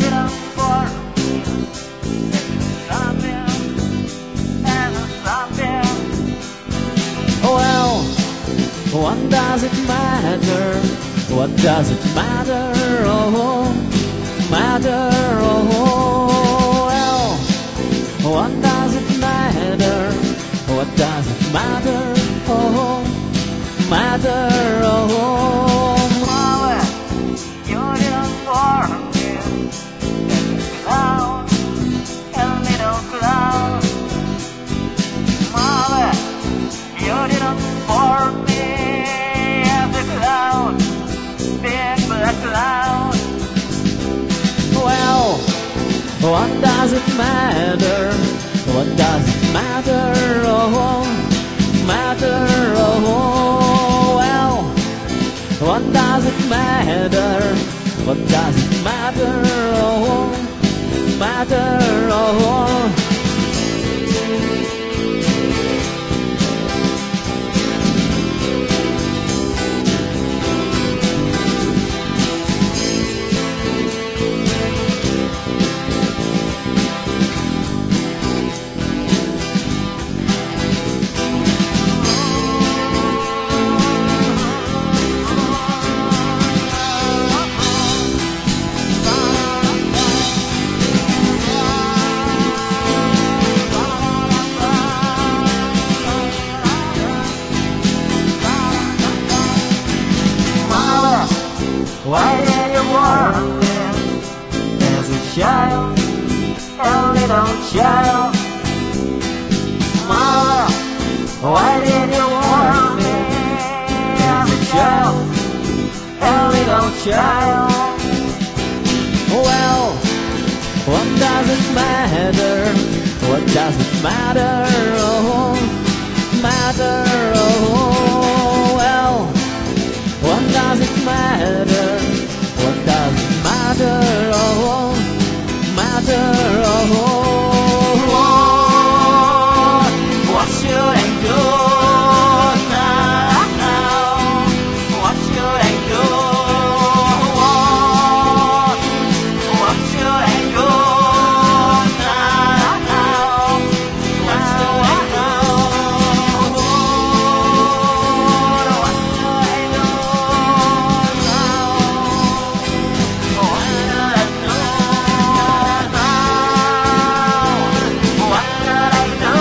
didn't warn me. Something and something. Well, what does it matter? What does it matter? Oh, matter. Oh, well, what does it matter? What does it matter? Oh, matter. Oh, Mother, you didn't warn me. Cloud, a little cloud. Mother, you didn't warn me. As a cloud, big black cloud. well, what does it matter? What does it matter? Oh, matter. Oh, well, what does it matter? What does it matter? Oh, matter. Oh. Why did you warn me as a child, a little child? Mother, why did you warn me as a child, a little child? Well, what does it matter? What does it matter? Oh, matter. Oh, well, what does it matter? What does it matter? Oh, matter. Oh, What should I do now? What should I do? What should I do now? What should I do? What should I do now? What should I do now? What should I do?